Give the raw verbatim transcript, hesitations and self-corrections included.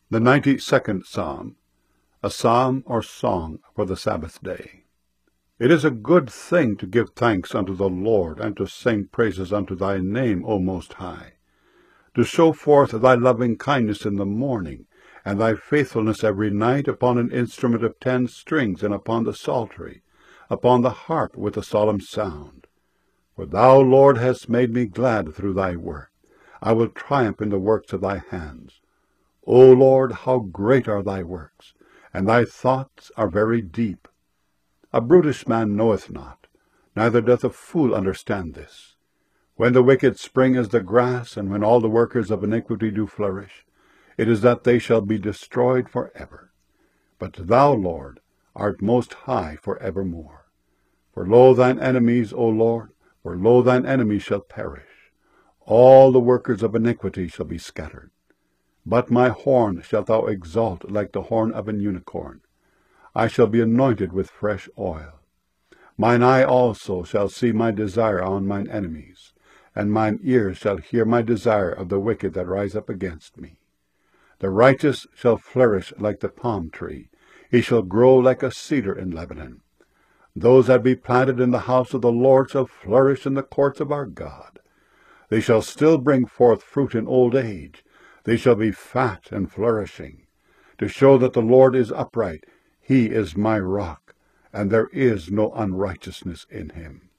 The ninety-second Psalm, a psalm or song for the Sabbath day. It is a good thing to give thanks unto the Lord, and to sing praises unto thy name, O Most High, to show forth thy loving kindness in the morning, and thy faithfulness every night upon an instrument of ten strings, and upon the psaltery, upon the harp with a solemn sound. For thou, Lord, hast made me glad through thy work. I will triumph in the works of thy hands. O Lord, how great are thy works, and thy thoughts are very deep. A brutish man knoweth not, neither doth a fool understand this. When the wicked spring as the grass, and when all the workers of iniquity do flourish, it is that they shall be destroyed for ever. But thou, Lord, art most high for evermore. For lo, thine enemies, O Lord, for lo, thine enemies shall perish. All the workers of iniquity shall be scattered. But my horn shalt thou exalt like the horn of an unicorn. I shall be anointed with fresh oil. Mine eye also shall see my desire on mine enemies, and mine ears shall hear my desire of the wicked that rise up against me. The righteous shall flourish like the palm tree. He shall grow like a cedar in Lebanon. Those that be planted in the house of the Lord shall flourish in the courts of our God. They shall still bring forth fruit in old age. They shall be fat and flourishing, to show that the Lord is upright. He is my rock, and there is no unrighteousness in him.